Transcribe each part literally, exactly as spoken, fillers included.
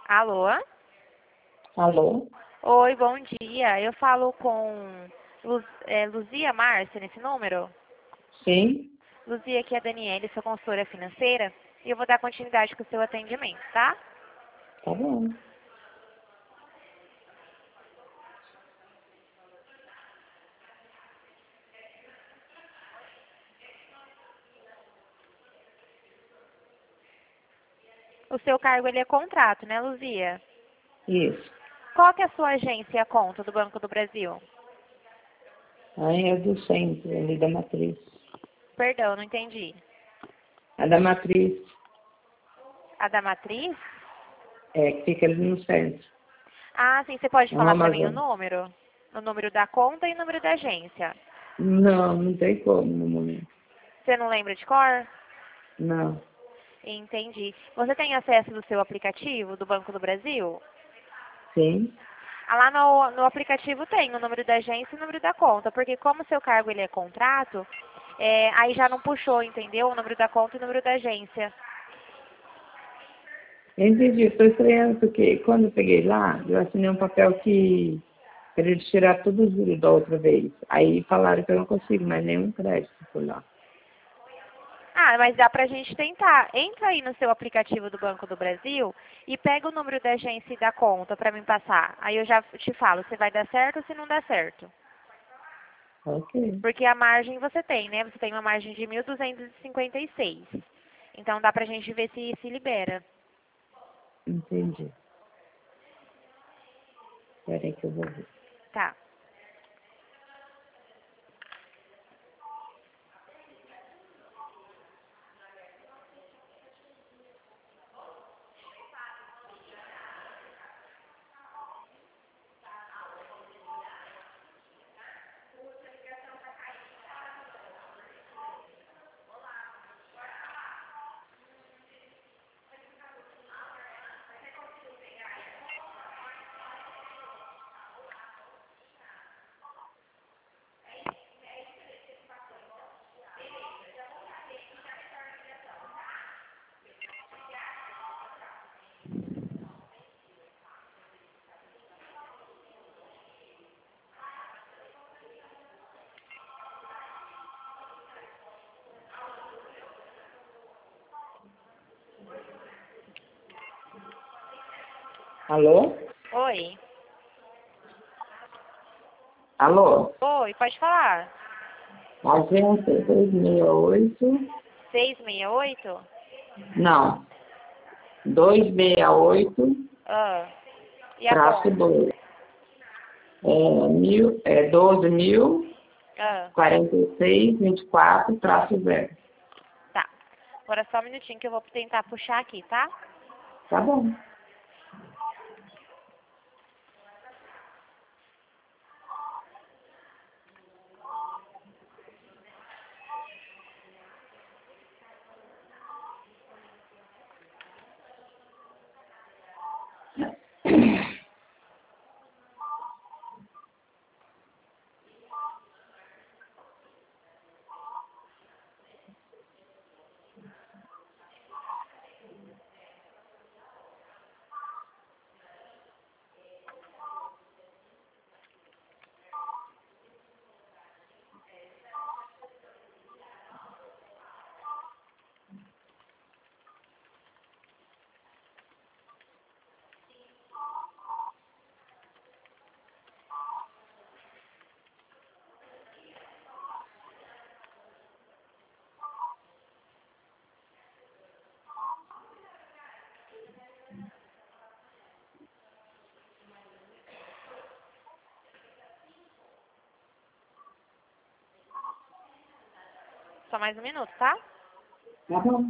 Alô? Alô? Oi, bom dia. Eu falo com Luz, é, Luzia Márcia nesse número? Sim? Luzia, aqui é a Daniele, sou consultora financeira e eu vou dar continuidade com o seu atendimento, tá? Tá bom. O seu cargo ele é contrato, né, Luzia? Isso. Qual que é a sua agência e a conta do Banco do Brasil? Aí é do centro, ali da matriz. Perdão, não entendi. A da matriz A da matriz? é que fica ali no centro. Ah, sim, você pode No falar para mim o Amazonas. número? O número da conta e o número da agência. Não, não tem como no momento. Você não lembra de cor? Não. Entendi. Você tem acesso do seu aplicativo do Banco do Brasil? Sim? Ah, lá no, no aplicativo tem o número da agência e o número da conta, porque como o seu cargo ele é contrato, é, aí já não puxou, entendeu? O número da conta e o número da agência. Eu entendi. Estou estranhando porque quando eu peguei lá, eu assinei um papel que para eles tirar todos os juros da outra vez. Aí falaram que eu não consigo mais nenhum crédito por lá. Ah, mas dá pra gente tentar. Entra aí no seu aplicativo do Banco do Brasil e pega o número da agência e da conta pra mim passar. Aí eu já te falo se vai dar certo ou se não dá certo. Ok. Porque a margem você tem, né? Você tem uma margem de mil duzentos e cinquenta e seis. Então dá pra gente ver se se libera. Entendi. Espera aí que eu vou ver. Tá. Alô? Oi. Alô? Oi, pode falar. Agência dois seis oito. seiscentos e sessenta e oito? Não. duzentos e sessenta e oito, Ah. E a traço conta? dois. É, mil, é doze mil, Ah. quarenta e seis, vinte e quatro, traço zero. Tá. Agora só um minutinho que eu vou tentar puxar aqui, tá? Tá bom. Só mais um minuto, tá? Tá bom.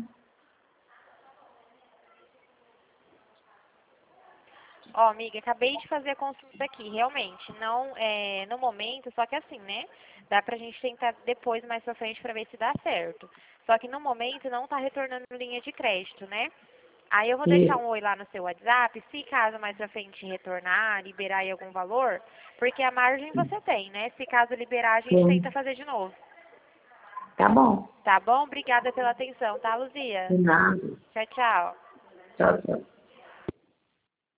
Ó, amiga, acabei de fazer a consulta aqui, realmente, não é no momento, só que assim, né? Dá pra gente tentar depois, mais pra frente, pra ver se dá certo. Só que no momento não tá retornando linha de crédito, né? Aí eu vou deixar Isso. um oi lá no seu WhatsApp, se caso mais pra frente retornar, liberar aí algum valor, porque a margem você tem, né? Se caso liberar, a gente tenta Sim. fazer de novo. Tá bom. Tá bom? Obrigada pela atenção, tá, Luzia? De nada. Tchau, tchau. Tchau, tchau.